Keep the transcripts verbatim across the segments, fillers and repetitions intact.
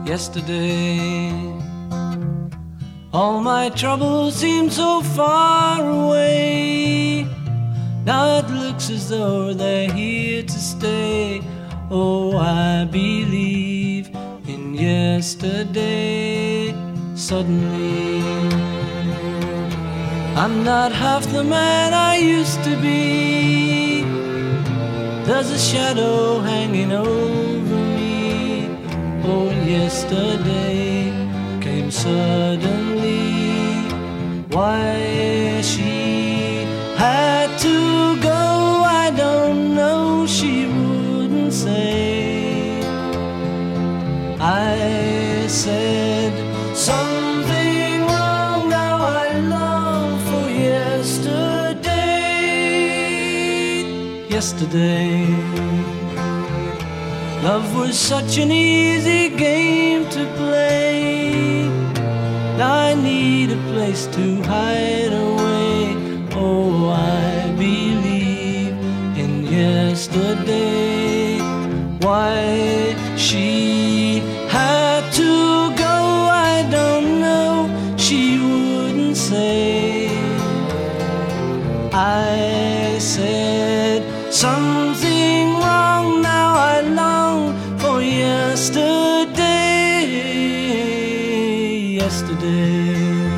yesterday. All my troubles seem so far away. Now it looks as though they're here to stay. Oh, I believe in yesterday. Suddenly, I'm not half the man I used to be. There's a shadow hanging over me. Oh, yesterday came suddenly. Why she had to go, I don't know, she wouldn't say. I said something wrong, now I long for yesterday. Yesterday, love was such an easy game to play. Now I need a place to hide away. Oh, I believe in yesterday. Why she had to go, I don't know, she wouldn't say. I said something wrong, now I long for yesterday. Yesterday,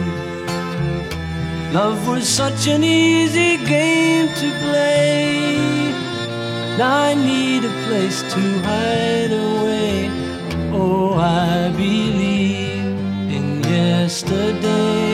love was such an easy game to play. Now I need a place to hide away. Oh, I believe in yesterday.